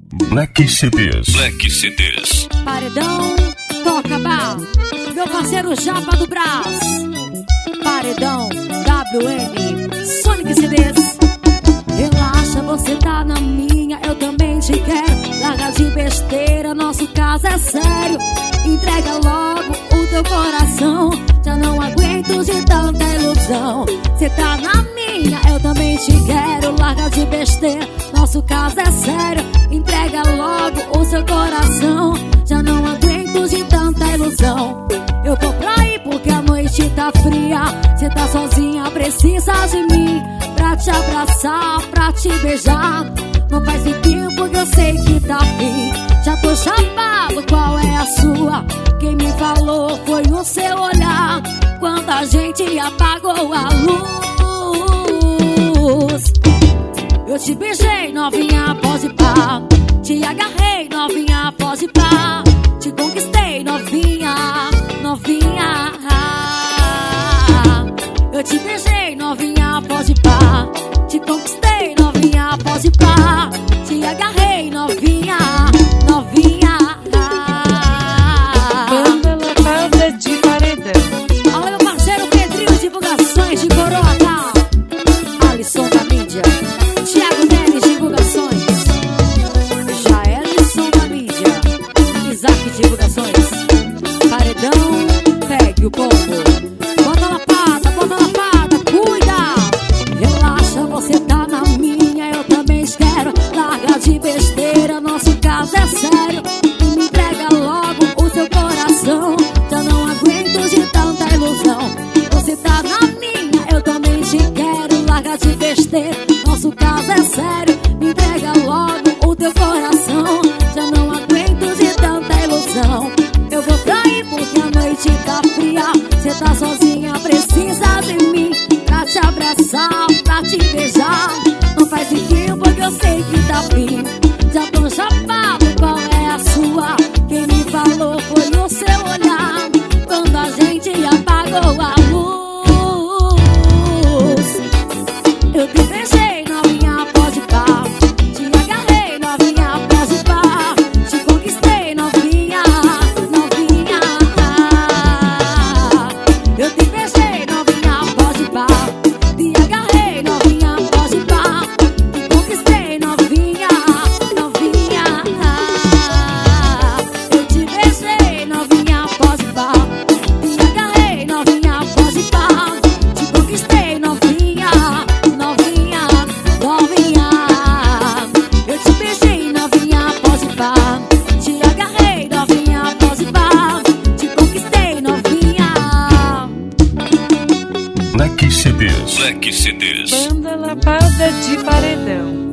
Black CDs. Black CDs. Paredão, toca bar. Meu parceiro Japa do Brás. Paredão, WM, Sonic CDs. Relaxa, você tá na minha, eu também te quero. Larga de besteira, nosso caso é sério. Entrega logo o teu coração. Já não aguento de tanta ilusão. Você tá na minha, eu também te quero. Larga de besteira, nosso caso é sério. Entrega logo o seu coração. Já não aguento de tanta ilusão. Eu vou pra aí porque a noite tá fria. Cê tá sozinha, precisa de mim pra te abraçar, pra te beijar. Não faz tempinho porque eu sei que tá fim. Já tô chapado, qual é a sua? Quem me falou foi o seu olhar quando a gente apagou a luz. Eu te beijei, novinha, pode pá. Te agarrei, novinha, pode pá. Te conquistei, novinha, novinha. Eu te beijei, novinha, pode pá. Te conquistei, novinha, pode pá. Te agarrei, novinha, novinha. Banda Lapada de Paredão. Olha meu parceiro Pedrinho, divulgações de Coroa. Alisson da mídia. Thiago Neves, divulgações. Jaelson da mídia. Isaac, divulgações. Paredão, pegue o combo. Bota lapada, cuida. Relaxa, você tá na minha, eu também te quero. Larga de besteira, nosso caso é sério. E me entrega logo o seu coração. Já não aguento de tanta ilusão. Você tá na minha, eu também te quero. Larga de besteira, nosso caso é sério. Me entrega logo o teu coração. Já não aguento de tanta ilusão. Eu vou pra aí porque a noite tá fria. Cê tá sozinha, precisa de mim pra te abraçar, pra te beijar. Não faz tempinho porque eu sei que tá fim. Já tô chapado, qual é a sua? Quem me falou foi o seu olhar quando a gente apagou a luz. Eu te beijei, novinha, pode pá. Te agarrei, novinha, pode pá. Te conquistei, novinha, novinha. Eu te beijei, novinha, pode pá. Te agarrei, novinha, pode pá. Te conquistei, novinha, novinha. Eu te beijei, novinha, pode pá. Te agarrei, novinha, pode pá. Te conquistei, novinha, novinha, novinha. Eu te beijei, novinha, pode pá. Te agarrei, novinha, pode pá. Te conquistei, novinha. Black CDs. Black CDs. Banda Lapada de Paredão.